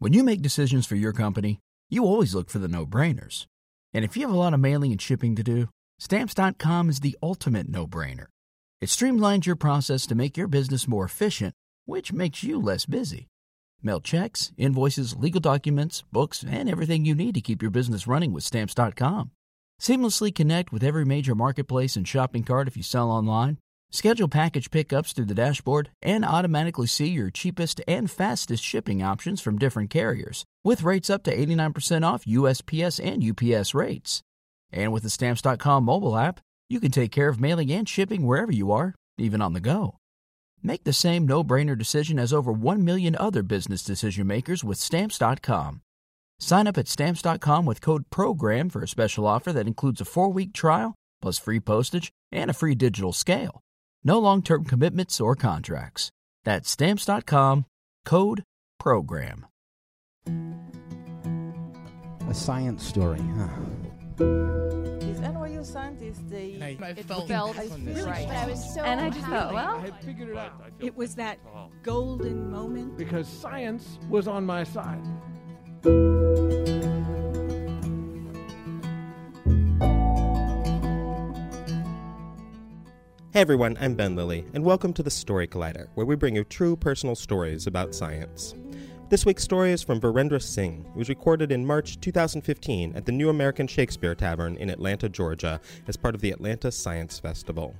When you make decisions for your company, you always look for the no-brainers. And if you have a lot of mailing and shipping to do, Stamps.com is the ultimate no-brainer. It streamlines your process to make your business more efficient, which makes you less busy. Mail checks, invoices, legal documents, books, and everything you need to keep your business running with Stamps.com. Seamlessly connect with every major marketplace and shopping cart if you sell online. Schedule package pickups through the dashboard and automatically see your cheapest and fastest shipping options from different carriers, with rates up to 89% off USPS and UPS rates. And with the Stamps.com mobile app, you can take care of mailing and shipping wherever you are, even on the go. Make the same no-brainer decision as over 1 million other business decision makers with Stamps.com. Sign up at Stamps.com with code PROGRAM for a special offer that includes a 4-week trial, plus free postage and a free digital scale. No long-term commitments or contracts. That's Stamps.com, code PROGRAM. A science story, huh? These NYU scientists, I felt right. But I was so And I just thought, happy. well, I had figured it out. It was that golden moment. Because science was on my side. Hey everyone, I'm Ben Lilly, and welcome to the Story Collider, where we bring you true personal stories about science. This week's story is from Virendra Singh. It was recorded in March 2015 at the New American Shakespeare Tavern in Atlanta, Georgia, as part of the Atlanta Science Festival.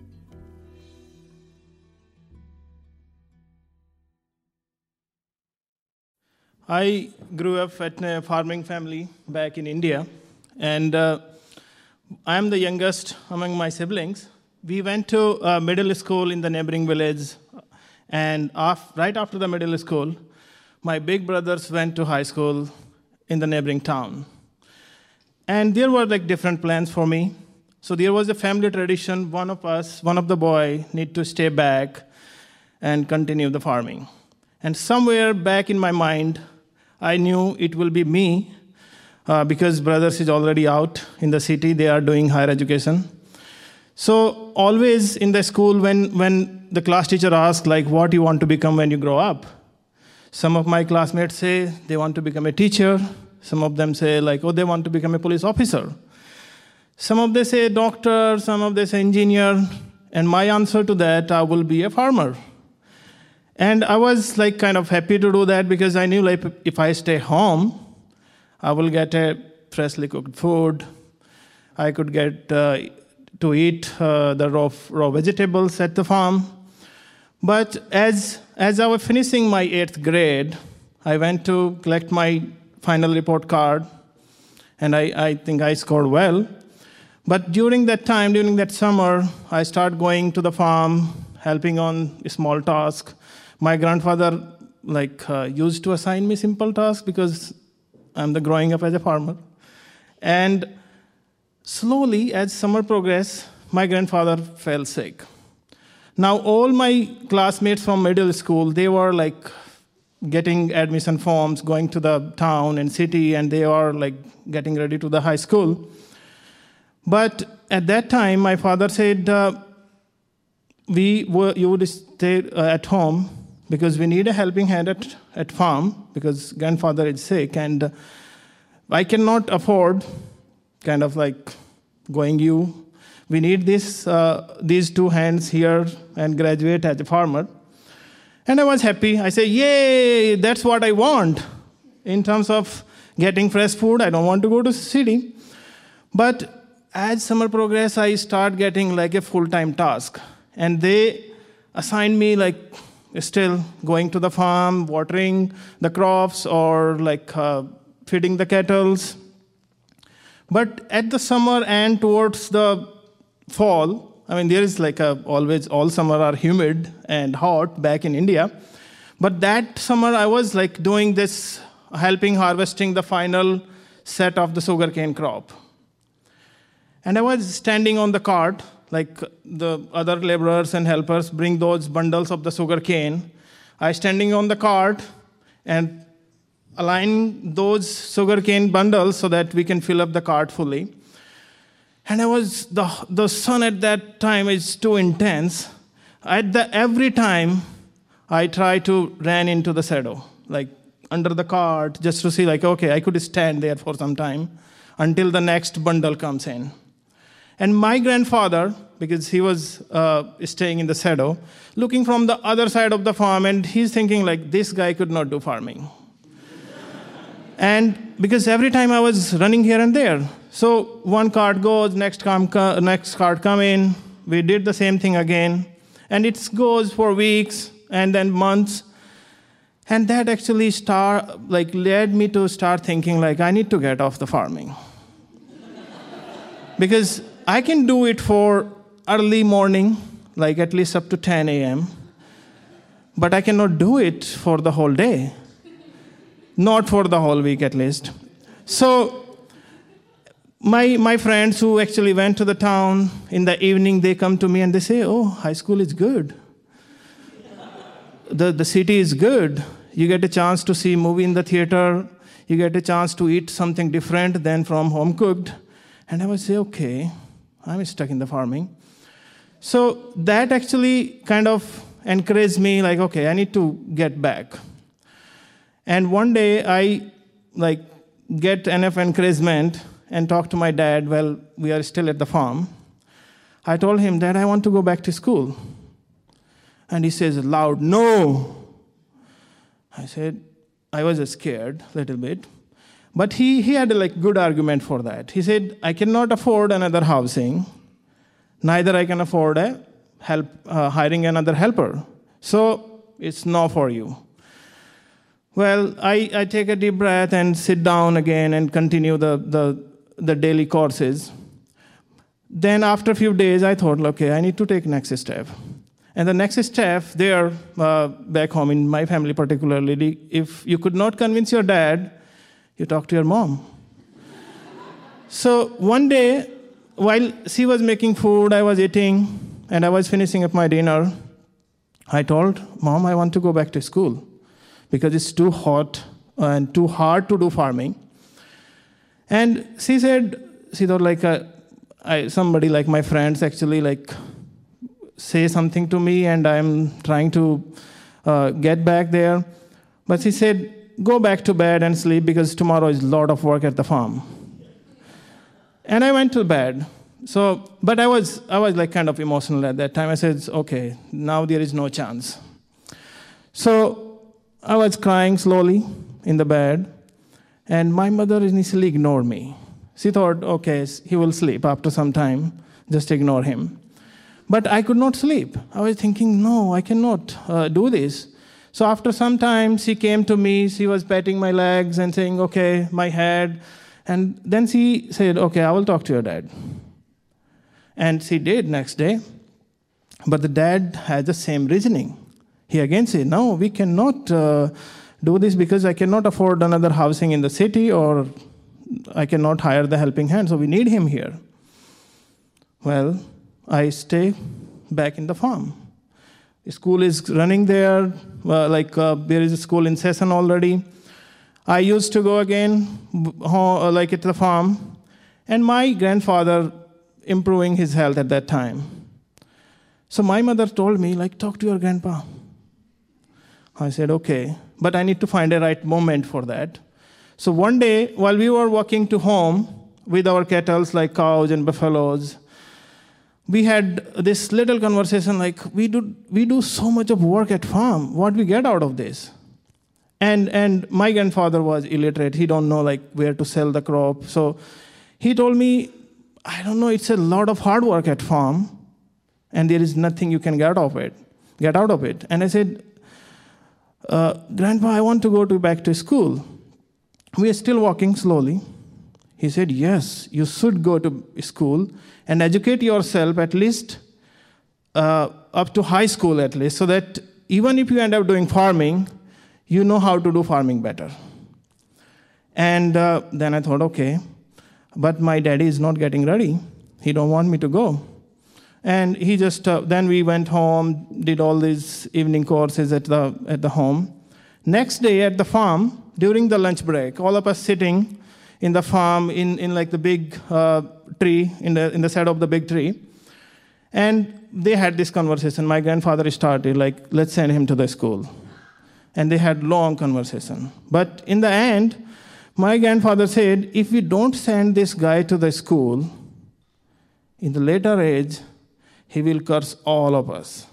I grew up in a farming family back in India, and I am the youngest among my siblings. We went to middle school in the neighboring village, and right after the middle school, my big brothers went to high school in the neighboring town. And there were different plans for me. So there was a family tradition, one of the boy need to stay back and continue the farming. And somewhere back in my mind, I knew it will be me, because brothers is already out in the city, they are doing higher education. So always in the school, when the class teacher asks, what you want to become when you grow up? Some of my classmates say they want to become a teacher. Some of them say, they want to become a police officer. Some of them say doctor, some of them say engineer. And my answer to that, I will be a farmer. And I was kind of happy to do that because I knew if I stay home, I will get a freshly cooked food. I could get to eat the raw vegetables at the farm. But as I was finishing my 8th grade, I went to collect my final report card, and I think I scored well. But during that summer, I started going to the farm, helping on a small task. My grandfather used to assign me simple tasks because I'm growing up as a farmer. And slowly, as summer progressed, my grandfather fell sick. Now, all my classmates from middle school, they were getting admission forms, going to the town and city, and they are getting ready to the high school. But at that time, my father said, you would stay at home because we need a helping hand at farm because grandfather is sick, and I cannot afford going you. We need these 2 hands here and graduate as a farmer. And I was happy. I say, yay, that's what I want. In terms of getting fresh food, I don't want to go to the city. But as summer progressed, I start getting a full-time task. And they assign me still going to the farm, watering the crops, or feeding the cattle. But at the summer and towards the fall, there is always, all summer are humid and hot back in India. But that summer I was doing this, helping harvesting the final set of the sugarcane crop. And I was standing on the cart, the other laborers and helpers bring those bundles of the sugarcane. I standing on the cart and align those sugarcane bundles so that we can fill up the cart fully. And the sun at that time is too intense. Every time I try to run into the shadow. under the cart just to see, like, okay, I could stand there for some time until the next bundle comes in. And my grandfather, because he was staying in the shadow, looking from the other side of the farm, and he's thinking, like, this guy could not do farming. And because every time I was running here and there, so one cart goes, next cart come in, we did the same thing again, and it goes for weeks and then months. And that actually led me to start thinking, like, I need to get off the farming. Because I can do it for early morning, like at least up to 10 a.m., but I cannot do it for the whole day. Not for the whole week, at least. So my friends who actually went to the town in the evening, they come to me and they say, oh, high school is good. The city is good. You get a chance to see a movie in the theater. You get a chance to eat something different than from home cooked. And I would say, okay, I'm stuck in the farming. So that actually kind of encouraged me, like, okay, I need to get back. And one day I get enough encouragement and talk to my dad while we are still at the farm. I told him, Dad, I want to go back to school. And he says loud, no. I said, I was scared a little bit. But he had a good argument for that. He said, I cannot afford another housing. Neither I can afford hiring another helper. So it's no for you. Well, I take a deep breath and sit down again and continue the daily courses. Then after a few days, I thought, okay, I need to take next step. And the next step there, back home in my family particularly, if you could not convince your dad, you talk to your mom. So one day, while she was making food, I was eating, and I was finishing up my dinner, I told Mom, I want to go back to school because it's too hot and too hard to do farming. And she said, she thought somebody like my friends actually say something to me, and I'm trying to get back there. But she said, go back to bed and sleep because tomorrow is a lot of work at the farm. And I went to bed. But I was kind of emotional at that time. I said, okay, now there is no chance. So I was crying slowly in the bed, and my mother initially ignored me. She thought, okay, he will sleep after some time, just ignore him. But I could not sleep. I was thinking, no, I cannot do this. So after some time, she came to me, she was patting my legs and saying, okay, my head. And then she said, okay, I will talk to your dad. And she did next day. But the dad had the same reasoning. He again said, no, we cannot do this because I cannot afford another housing in the city, or I cannot hire the helping hand, so we need him here. Well, I stay back in the farm. School is running there, there is a school in session already. I used to go again, at the farm, and my grandfather improving his health at that time. So my mother told me, talk to your grandpa. I said, okay, but I need to find a right moment for that. So one day, while we were walking to home with our cattle, like cows and buffaloes, we had this little conversation, we do so much of work at farm. What we get out of this? And my grandfather was illiterate. He don't know where to sell the crop. So he told me, I don't know, it's a lot of hard work at farm, and there is nothing you can get out of it. And I said, Grandpa, I want to go back to school. We are still walking slowly. He said, yes, you should go to school and educate yourself at least up to high school at least, so that even if you end up doing farming, you know how to do farming better. And then I thought, okay, but my daddy is not getting ready. He don't want me to go. And he just, then we went home, did all these evening courses at the home. Next day at the farm, during the lunch break, all of us sitting in the farm in the big tree, in the shade of the big tree. And they had this conversation. My grandfather started, let's send him to the school. And they had long conversation. But in the end, my grandfather said, if we don't send this guy to the school, in the later age, he will curse all of us.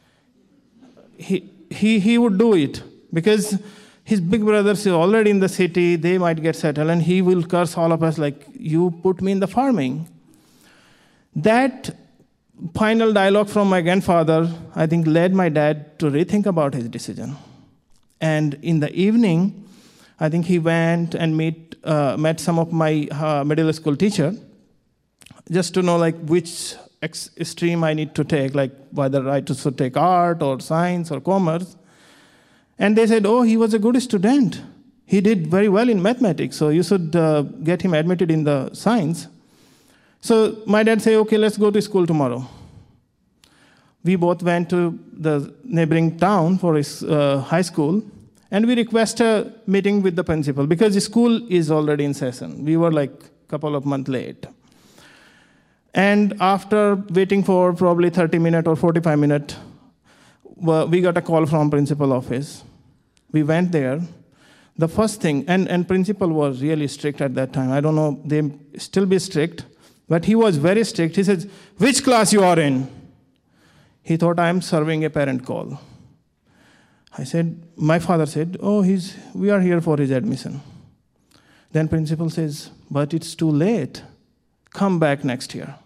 He would do it because his big brothers are already in the city, they might get settled, and he will curse all of us like, you put me in the farming. That final dialogue from my grandfather, I think, led my dad to rethink about his decision. And in the evening, I think he went and met some of my middle school teacher, just to know like which stream I need to take, like whether I should take art or science or commerce. And they said, oh, he was a good student. He did very well in mathematics, so you should get him admitted in the science. So my dad said, okay, let's go to school tomorrow. We both went to the neighboring town for his high school, and we request a meeting with the principal because the school is already in session. We were like a couple of months late. And after waiting for probably 30 minutes or 45 minutes, we got a call from principal office. We went there. The first thing, and principal was really strict at that time. I don't know, they still be strict, but he was very strict. He says, which class you are in? He thought I'm serving a parent call. My father said, oh, we are here for his admission. Then principal says, but it's too late. Come back next year.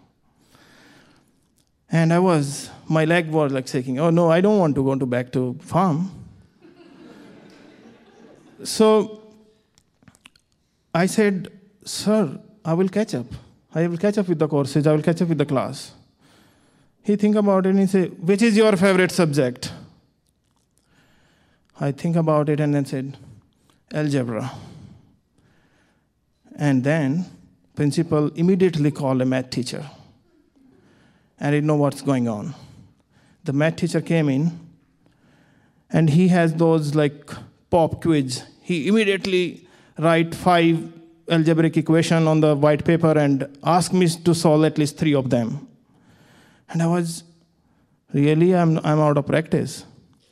And my leg was like shaking. Oh no, I don't want to go back to farm. So I said, sir, I will catch up. I will catch up with the courses. I will catch up with the class. He think about it and he said, which is your favorite subject? I think about it and then said, algebra. And then principal immediately called a math teacher. I didn't know what's going on. The math teacher came in and he has those like pop quiz. He immediately write 5 algebraic equation on the white paper and asked me to solve at least 3 of them. And I was, really, I'm out of practice.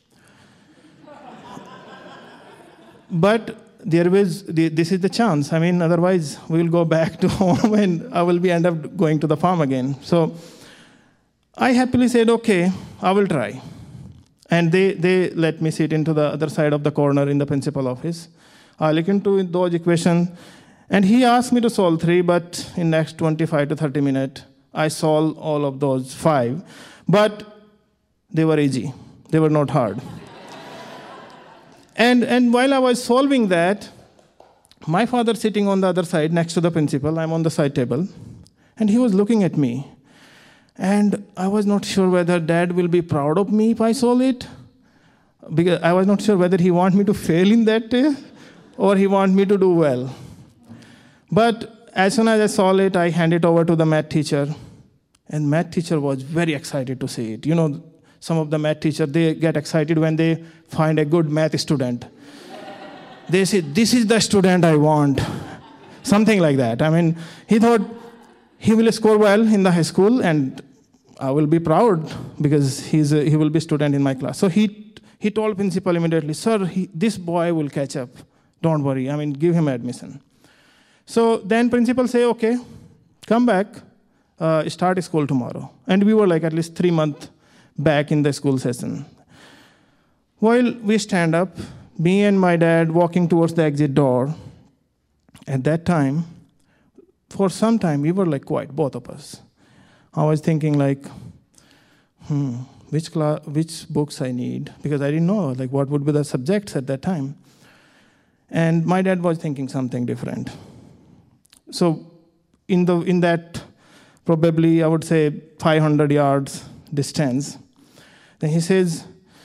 But this is the chance. I mean, otherwise we will go back to home and I will end up going to the farm again. So I happily said, okay, I will try. And they let me sit into the other side of the corner in the principal office. I look into those equations, and he asked me to solve 3, but in next 25 to 30 minutes, I solved all of those 5. But they were easy. They were not hard. And while I was solving that, my father sitting on the other side next to the principal, I'm on the side table, and he was looking at me. And I was not sure whether dad will be proud of me if I solve it, because I was not sure whether he want me to fail in that day or he want me to do well. But as soon as I solved it, I handed it over to the math teacher, and math teacher was very excited to see it. You know, some of the math teachers, they get excited when they find a good math student. They say, this is the student I want. Something like that. I mean, he thought he will score well in the high school and I will be proud because he will be a student in my class. So he told principal immediately, sir, this boy will catch up. Don't worry. I mean, give him admission. So then principal say, okay, come back, start school tomorrow. And we were like at least 3 months back in the school session. While we stand up, me and my dad walking towards the exit door, at that time, for some time, we were like quiet, both of us. I was thinking like, which books I need, because I didn't know like what would be the subjects at that time. And my dad was thinking something different. So in that probably I would say 500 yards distance, then he says,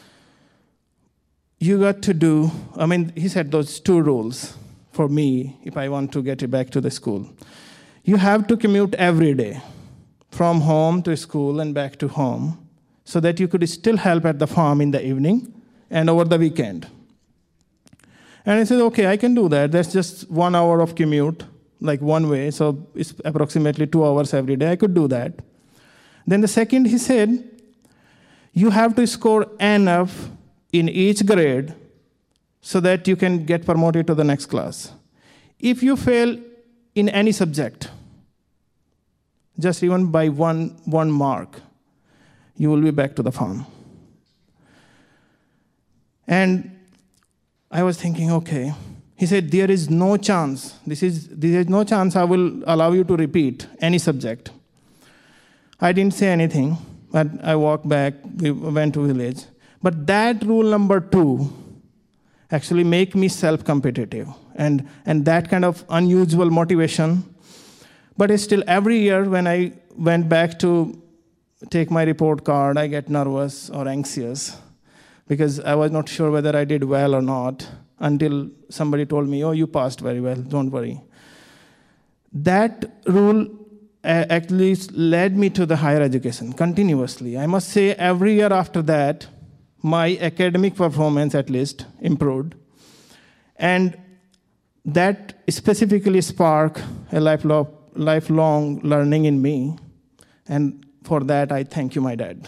you got to do, he said those 2 rules for me if I want to get it back to the school. You have to commute every day from home to school and back to home so that you could still help at the farm in the evening and over the weekend. And I said, okay, I can do that. That's just 1 hour of commute, like one way, so it's approximately 2 hours every day. I could do that. Then the second, he said, you have to score enough in each grade so that you can get promoted to the next class. If you fail in any subject, just even by one mark, you will be back to the farm. And I was thinking, okay. He said, there is no chance. There is no chance I will allow you to repeat any subject. I didn't say anything, but I walked back. We went to village. But that rule number 2 actually make me self-competitive. And that kind of unusual motivation. But still, every year when I went back to take my report card, I get nervous or anxious because I was not sure whether I did well or not until somebody told me, oh, you passed very well, don't worry. That rule actually led me to the higher education continuously. I must say every year after that, my academic performance at least improved. And that specifically sparked a lifelong learning in me. And for that, I thank you, my dad.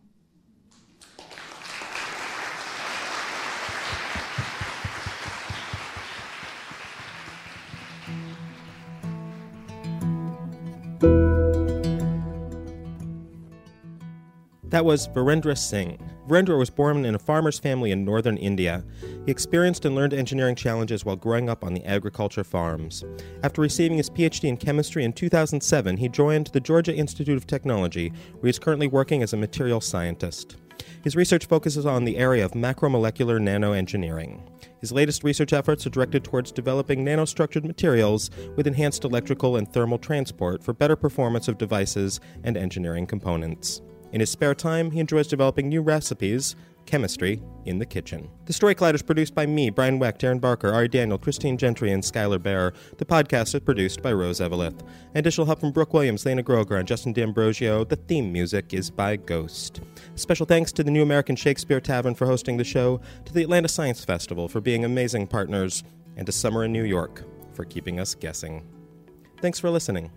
That was Virendra Singh. Virendra was born in a farmer's family in northern India. He experienced and learned engineering challenges while growing up on the agriculture farms. After receiving his PhD in chemistry in 2007, he joined the Georgia Institute of Technology, where he is currently working as a materials scientist. His research focuses on the area of macromolecular nanoengineering. His latest research efforts are directed towards developing nanostructured materials with enhanced electrical and thermal transport for better performance of devices and engineering components. In his spare time, he enjoys developing new recipes, chemistry, in the kitchen. The Story Collider is produced by me, Brian Weck, Darren Barker, Ari Daniel, Christine Gentry, and Skylar Bear. The podcast is produced by Rose Eveleth. Additional help from Brooke Williams, Lena Groger, and Justin D'Ambrosio. The theme music is by Ghost. Special thanks to the New American Shakespeare Tavern for hosting the show, to the Atlanta Science Festival for being amazing partners, and to Summer in New York for keeping us guessing. Thanks for listening.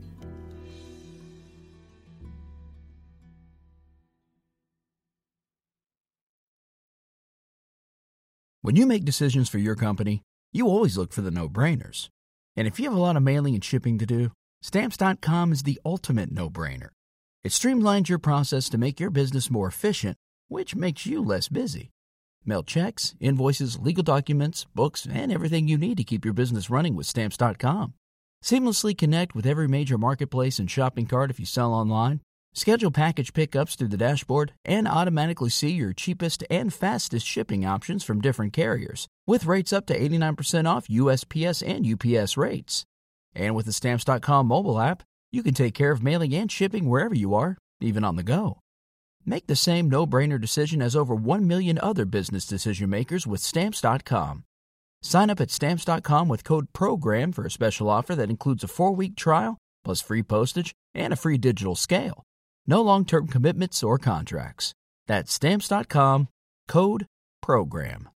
When you make decisions for your company, you always look for the no-brainers. And if you have a lot of mailing and shipping to do, Stamps.com is the ultimate no-brainer. It streamlines your process to make your business more efficient, which makes you less busy. Mail checks, invoices, legal documents, books, and everything you need to keep your business running with Stamps.com. Seamlessly connect with every major marketplace and shopping cart if you sell online. Schedule package pickups through the dashboard and automatically see your cheapest and fastest shipping options from different carriers, with rates up to 89% off USPS and UPS rates. And with the Stamps.com mobile app, you can take care of mailing and shipping wherever you are, even on the go. Make the same no-brainer decision as over 1 million other business decision makers with Stamps.com. Sign up at Stamps.com with code PROGRAM for a special offer that includes a 4-week trial, plus free postage and a free digital scale. No long-term commitments or contracts. That's Stamps.com, code PROGRAM.